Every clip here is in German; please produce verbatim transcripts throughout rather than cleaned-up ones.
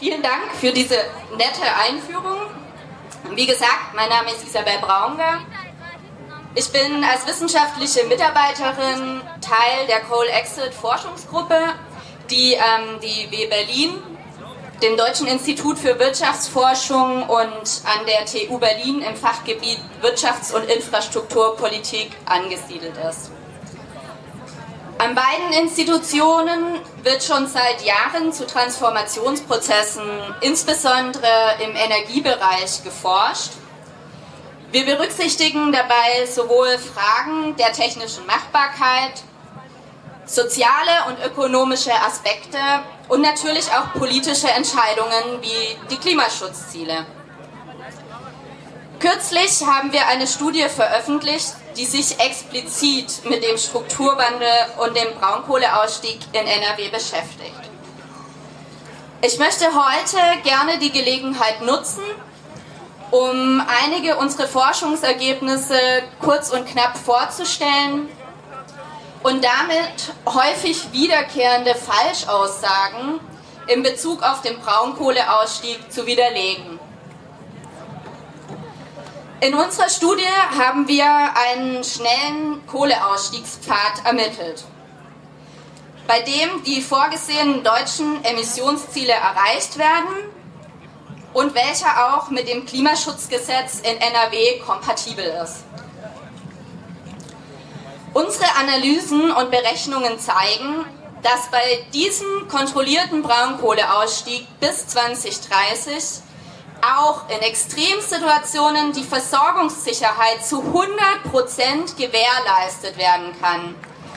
Vielen Dank für diese nette Einführung. Wie gesagt, mein Name ist Isabel Braunger. Ich bin als wissenschaftliche Mitarbeiterin Teil der Coal-Exit-Forschungsgruppe, die ähm, die W Berlin, dem Deutschen Institut für Wirtschaftsforschung und an der T U Berlin im Fachgebiet Wirtschafts- und Infrastrukturpolitik angesiedelt ist. An beiden Institutionen wird schon seit Jahren zu Transformationsprozessen, insbesondere im Energiebereich, geforscht. Wir berücksichtigen dabei sowohl Fragen der technischen Machbarkeit, soziale und ökonomische Aspekte und natürlich auch politische Entscheidungen wie die Klimaschutzziele. Kürzlich haben wir eine Studie veröffentlicht, die sich explizit mit dem Strukturwandel und dem Braunkohleausstieg in N R W beschäftigt. Ich möchte heute gerne die Gelegenheit nutzen, um einige unserer Forschungsergebnisse kurz und knapp vorzustellen und damit häufig wiederkehrende Falschaussagen in Bezug auf den Braunkohleausstieg zu widerlegen. In unserer Studie haben wir einen schnellen Kohleausstiegspfad ermittelt, bei dem die vorgesehenen deutschen Emissionsziele erreicht werden und welcher auch mit dem Klimaschutzgesetz in N R W kompatibel ist. Unsere Analysen und Berechnungen zeigen, dass bei diesem kontrollierten Braunkohleausstieg bis zwanzig dreißig auch in Extremsituationen die Versorgungssicherheit zu hundert Prozent gewährleistet werden kann.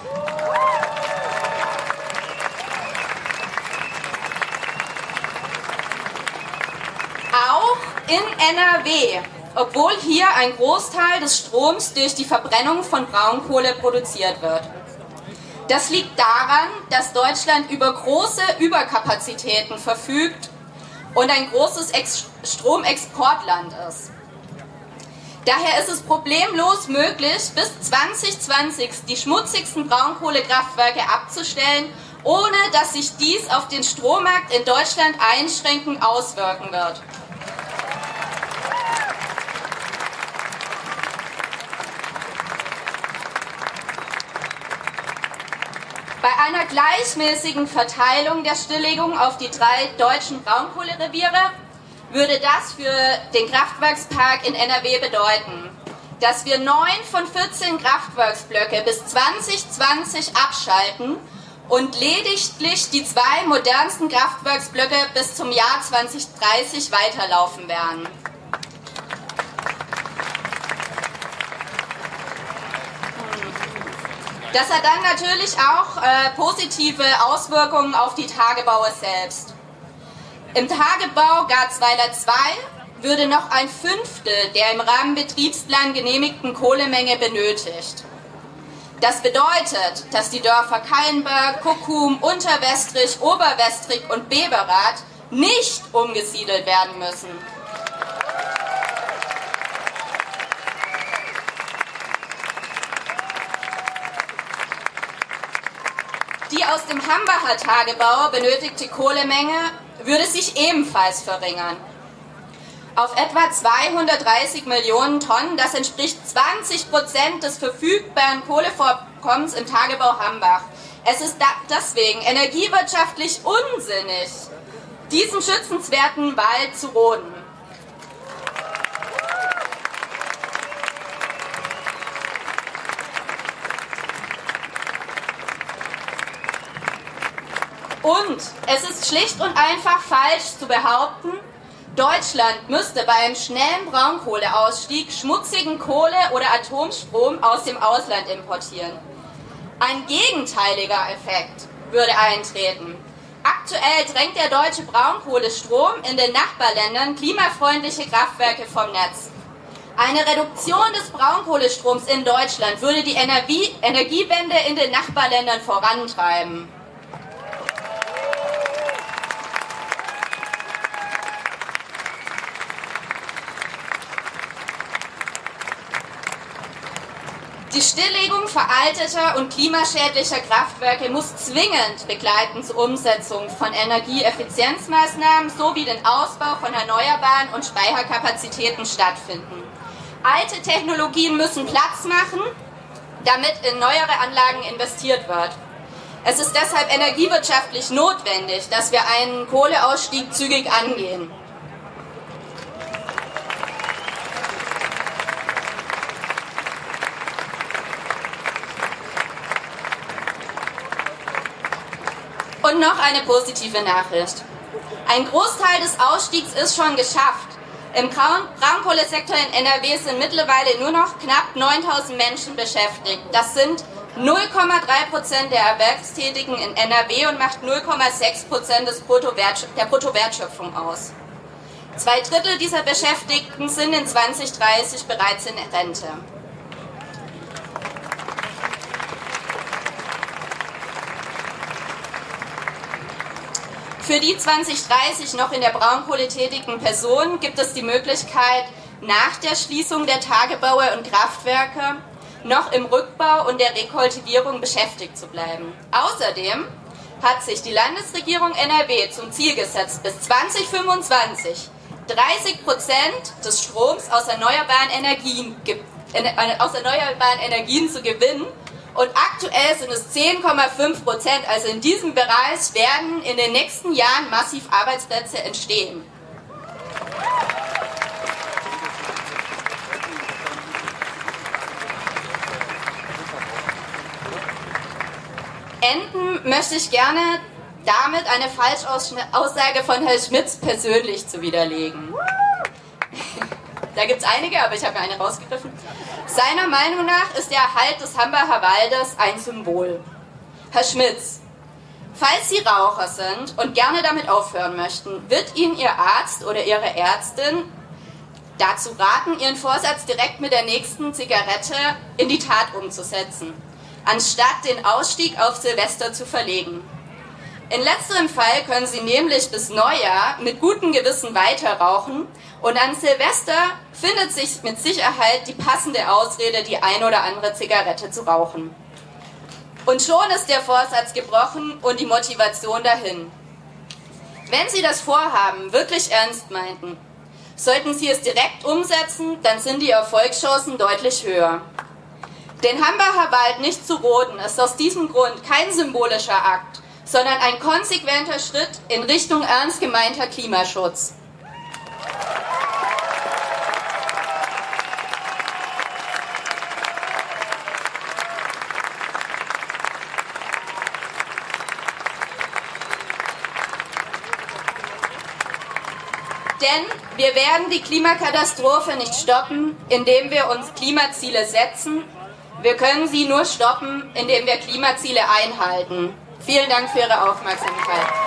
Auch in N R W, obwohl hier ein Großteil des Stroms durch die Verbrennung von Braunkohle produziert wird. Das liegt daran, dass Deutschland über große Überkapazitäten verfügt und ein großes Ex- Stromexportland ist. Daher ist es problemlos möglich, bis zwanzig zwanzig die schmutzigsten Braunkohlekraftwerke abzustellen, ohne dass sich dies auf den Strommarkt in Deutschland einschränkend auswirken wird. Bei einer gleichmäßigen Verteilung der Stilllegung auf die drei deutschen Braunkohlereviere würde das für den Kraftwerkspark in N R W bedeuten, dass wir neun von vierzehn Kraftwerksblöcke bis zwanzig zwanzig abschalten und lediglich die zwei modernsten Kraftwerksblöcke bis zum Jahr zwanzig dreißig weiterlaufen werden. Das hat dann natürlich auch äh, positive Auswirkungen auf die Tagebaue selbst. Im Tagebau Garzweiler zwei würde noch ein Fünftel der im Rahmenbetriebsplan genehmigten Kohlemenge benötigt. Das bedeutet, dass die Dörfer Kallenberg, Kuckum, Unterwestrich, Oberwestrich und Beberath nicht umgesiedelt werden müssen. Die aus dem Hambacher Tagebau benötigte Kohlemenge würde sich ebenfalls verringern. Auf etwa zweihundertdreißig Millionen Tonnen, das entspricht zwanzig Prozent des verfügbaren Kohlevorkommens im Tagebau Hambach. Es ist deswegen energiewirtschaftlich unsinnig, diesen schützenswerten Wald zu roden. Und es ist schlicht und einfach falsch zu behaupten, Deutschland müsste bei einem schnellen Braunkohleausstieg schmutzigen Kohle- oder Atomstrom aus dem Ausland importieren. Ein gegenteiliger Effekt würde eintreten. Aktuell drängt der deutsche Braunkohlestrom in den Nachbarländern klimafreundliche Kraftwerke vom Netz. Eine Reduktion des Braunkohlestroms in Deutschland würde die Energie- Energiewende in den Nachbarländern vorantreiben. Die Stilllegung veralteter und klimaschädlicher Kraftwerke muss zwingend begleitend zur Umsetzung von Energieeffizienzmaßnahmen sowie den Ausbau von erneuerbaren und Speicherkapazitäten stattfinden. Alte Technologien müssen Platz machen, damit in neuere Anlagen investiert wird. Es ist deshalb energiewirtschaftlich notwendig, dass wir einen Kohleausstieg zügig angehen. Und noch eine positive Nachricht. Ein Großteil des Ausstiegs ist schon geschafft. Im Braunkohlesektor in N R W sind mittlerweile nur noch knapp neuntausend Menschen beschäftigt. Das sind null Komma drei Prozent der Erwerbstätigen in N R W und macht null Komma sechs Prozent des Bruttowertschöpf- der Bruttowertschöpfung aus. Zwei Drittel dieser Beschäftigten sind in zwanzig dreißig bereits in Rente. Für die zwanzig dreißig noch in der Braunkohle tätigen Personen gibt es die Möglichkeit, nach der Schließung der Tagebaue und Kraftwerke noch im Rückbau und der Rekultivierung beschäftigt zu bleiben. Außerdem hat sich die Landesregierung N R W zum Ziel gesetzt, bis zweitausendfünfundzwanzig dreißig Prozent des Stroms aus erneuerbaren Energien, aus erneuerbaren Energien zu gewinnen. Und aktuell sind es zehn Komma fünf Prozent. Also in diesem Bereich werden in den nächsten Jahren massiv Arbeitsplätze entstehen. Enden möchte ich gerne damit eine Falschaussage von Herrn Schmitz persönlich zu widerlegen. Da gibt es einige, aber ich habe mir eine rausgegriffen. Seiner Meinung nach ist der Erhalt des Hambacher Waldes ein Symbol. Herr Schmitz, falls Sie Raucher sind und gerne damit aufhören möchten, wird Ihnen Ihr Arzt oder Ihre Ärztin dazu raten, Ihren Vorsatz direkt mit der nächsten Zigarette in die Tat umzusetzen, anstatt den Ausstieg auf Silvester zu verlegen. In letzterem Fall können Sie nämlich bis Neujahr mit gutem Gewissen weiter rauchen und an Silvester findet sich mit Sicherheit die passende Ausrede, die ein oder andere Zigarette zu rauchen. Und schon ist der Vorsatz gebrochen und die Motivation dahin. Wenn Sie das Vorhaben wirklich ernst meinten, sollten Sie es direkt umsetzen, dann sind die Erfolgschancen deutlich höher. Den Hambacher Wald nicht zu roden ist aus diesem Grund kein symbolischer Akt, sondern ein konsequenter Schritt in Richtung ernst gemeinter Klimaschutz. Denn wir werden die Klimakatastrophe nicht stoppen, indem wir uns Klimaziele setzen. Wir können sie nur stoppen, indem wir Klimaziele einhalten. Vielen Dank für Ihre Aufmerksamkeit.